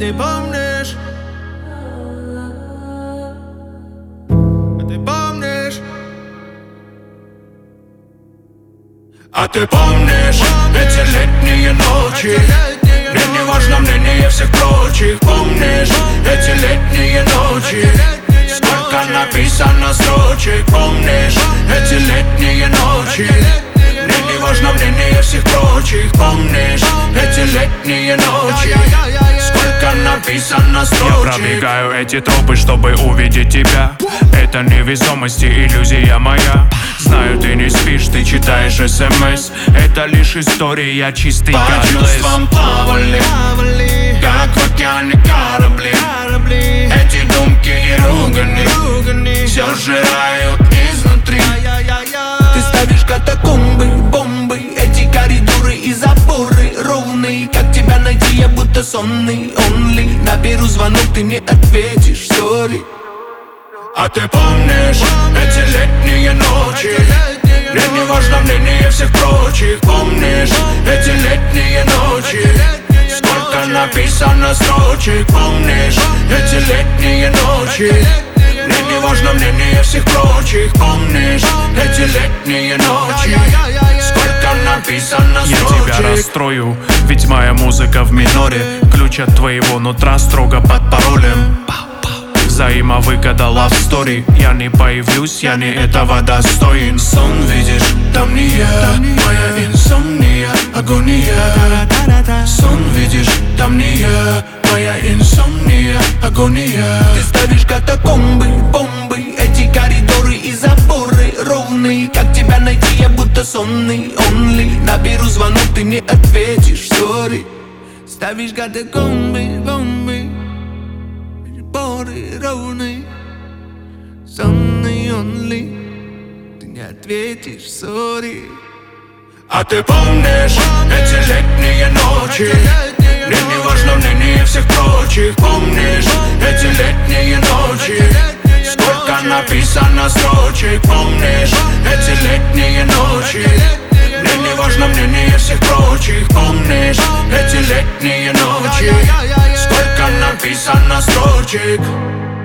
ты помнишь? Ты помнишь? А ты помнишь эти летние ночи? Мне не важно мнение всех прочих. Помнишь эти летние ночи? Сколько написано строчек. Помнишь эти летние ночи? Мне не важно мнение всех прочих. Помнишь эти летние ночи? Сколько написано строчек. Я пробегаю эти тропы, чтобы увидеть тебя. Это невесомость и иллюзия моя. Знаю, ты не спишь, ты читаешь СМС. Это лишь история, я чистый По как чувствам плавали, как в океане корабли. Эти думки и ругани все сжирают изнутри. Ты ставишь катакомбы, бомбы, эти коридоры и заборы ровные. Как тебя найти, я будто сонный, only. Наберу звонок, ты не ответишь, sorry. А ты помнишь эти летние ночи? Мне не важно мнение всех прочих. Помнишь эти летние ночи? Сколько написано строчек. Помнишь эти летние ночи? Мне не важно мнение всех прочих. Помнишь эти летние ночи? Сколько написано строчек. Я тебя расстрою, ведь моя музыка в миноре. Ключ от твоего нутра строго под паролем. Взаимовыгода love story. Я не появлюсь, я не этого достоин. Сон видишь, там не я. Моя инсомния, агония. Сон видишь, там не я. Моя инсомния, агония. Ты ставишь катакомбы, бомбы, эти коридоры и заборы ровные. Как тебя найти, я будто сонный, only. Наберу звонок, ты не ответишь, sorry. Ставишь катакомбы, бомбы, заборы ровные. Сонный, only. Ты не ответишь, sorry. А ты помнишь эти летние ночи? Мне не важно мнение всех прочих. Помнишь эти летние ночи? Сколько написано строчек. Помнишь эти летние ночи? Мне не важно мнение всех прочих. Помнишь эти летние ночи? Сколько написано строчек.